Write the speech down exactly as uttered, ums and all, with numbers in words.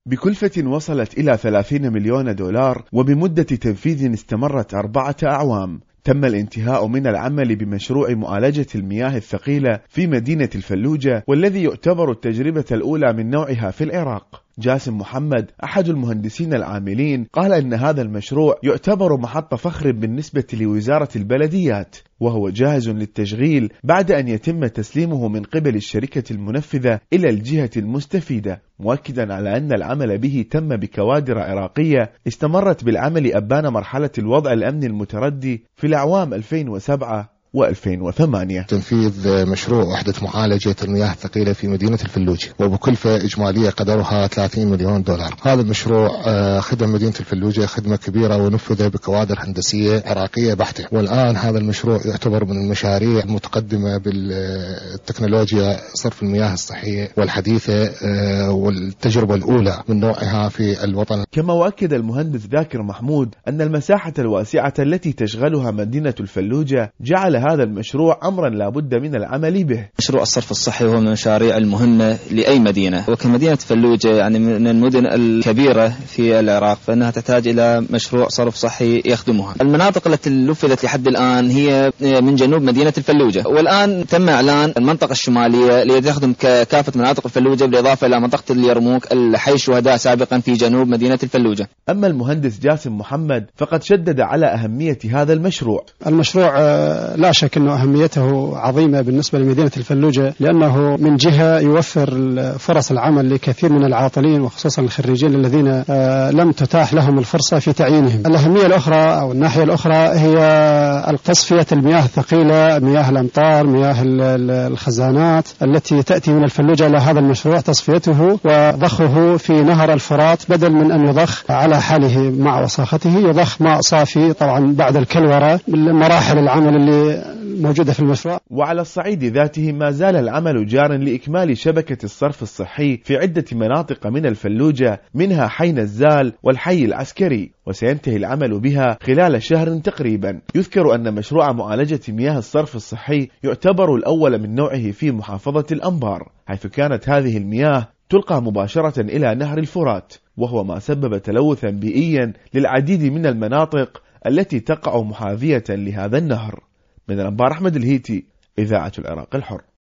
بكلفة وصلت إلى ثلاثين مليون دولار وبمدة تنفيذ استمرت أربعة أعوام، تم الانتهاء من العمل بمشروع معالجة المياه الثقيلة في مدينة الفلوجة، والذي يعتبر التجربة الأولى من نوعها في العراق. جاسم محمد أحد المهندسين العاملين قال إن هذا المشروع يعتبر محط فخر بالنسبة لوزارة البلديات، وهو جاهز للتشغيل بعد أن يتم تسليمه من قبل الشركة المنفذة إلى الجهة المستفيدة، مؤكدا على أن العمل به تم بكوادر عراقية استمرت بالعمل أبان مرحلة الوضع الأمني المتردي في الأعوام ألفين وسبعة وألفين وثمانية. تنفيذ مشروع وحدة معالجة المياه الثقيلة في مدينة الفلوجة وبكلفة إجمالية قدرها ثلاثين مليون دولار. هذا المشروع خدم مدينة الفلوجة خدمة كبيرة ونفذ بكوادر هندسية عراقية بحتة، والآن هذا المشروع يعتبر من المشاريع المتقدمة بالتكنولوجيا صرف المياه الصحية والحديثة والتجربة الأولى من نوعها في الوطن. كما وأكد المهندس ذاكر محمود أن المساحة الواسعة التي تشغلها مدينة الفلوجة جعل هذا المشروع أمرا لا بد من العمل به. مشروع الصرف الصحي هو من المشاريع المهمة لأي مدينة، وكمدينة فلوجة يعني من المدن الكبيرة في العراق فإنها تحتاج إلى مشروع صرف صحي يخدمها. المناطق التي نفذت لحد الآن هي من جنوب مدينة الفلوجة، والآن تم إعلان المنطقة الشمالية لتخدم كافة مناطق الفلوجة بالإضافة إلى منطقة اليرموك الحي الشهداء سابقا في جنوب مدينة الفلوجة. أما المهندس جاسم محمد فقد شدد على أهمية هذا المشروع. المشروع لا شك أنه أهميته عظيمة بالنسبة لمدينة الفلوجة، لأنه من جهة يوفر فرص العمل لكثير من العاطلين وخصوصا الخريجين الذين لم تتاح لهم الفرصة في تعيينهم. الأهمية الأخرى أو الناحية الأخرى هي تصفية المياه الثقيلة، مياه الأمطار، مياه الخزانات التي تأتي من الفلوجة إلى هذا المشروع، تصفيته وضخه في نهر الفرات بدل من أن يضخ على حاله مع وساخته، يضخ ماء صافي طبعا بعد الكلورة بالمراحل العمل اللي موجودة في المشروع. وعلى الصعيد ذاته ما زال العمل جارا لإكمال شبكة الصرف الصحي في عدة مناطق من الفلوجة، منها حي نزال والحي العسكري، وسينتهي العمل بها خلال شهر تقريبا. يذكر أن مشروع معالجة مياه الصرف الصحي يعتبر الأول من نوعه في محافظة الأنبار، حيث كانت هذه المياه تلقى مباشرة إلى نهر الفرات، وهو ما سبب تلوثا بيئيا للعديد من المناطق التي تقع محاذية لهذا النهر. من الأنبار أحمد الهيتي، إذاعة العراق الحر.